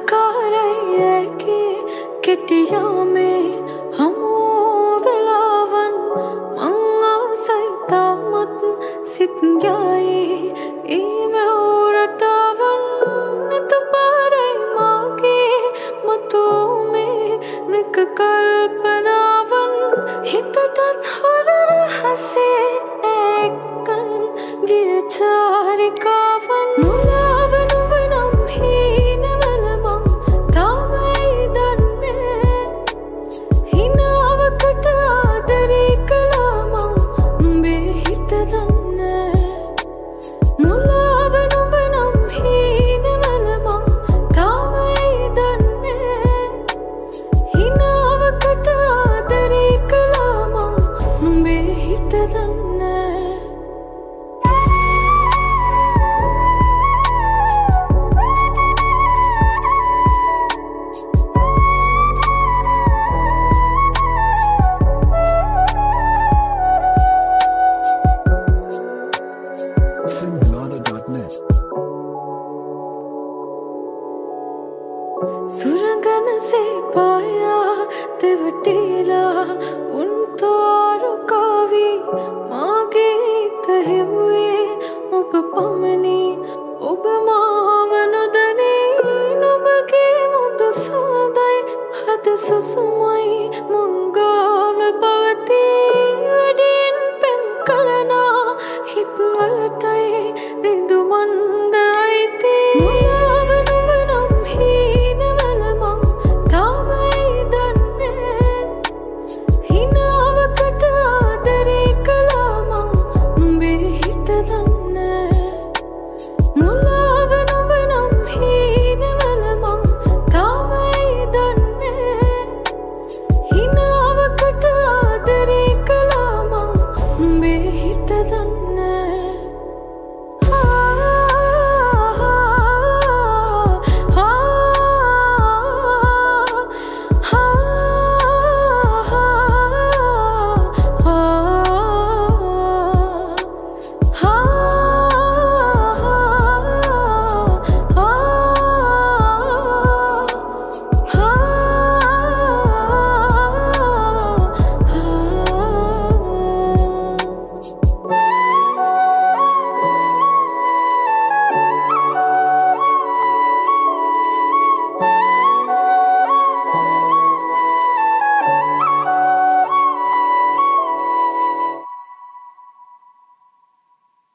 කාරයකි කෙටියාමේ හමෝ වෙලාවන් මං ආසයි තාමත් සිත් යයි ඊමෙවරටවන් නතුපාරයි මාගේ මතුමේ නික කල්පනාවන් හිතටත් හොර රහසේ එක්කන් ගිය චාරිකාවන් මුලාව නුඹ නම් හීනවල මං තාමයි දන්නේ හිනාවකට ආදරේ කළා මං නුඹේ හිත දන්නේ මුලාව නුඹ නම් හීනවල මං තාමයි දන්නේ හිනාවකට ආදරේ කළා මං නුඹේ හිත දන්නේ Singlada.net सुरंगन से पाया तेवटेला उन तारों का भी मागे तहे हुए उप पमनी उब मावन दने नुबके मुद सादाई हद सुसुमाई मंग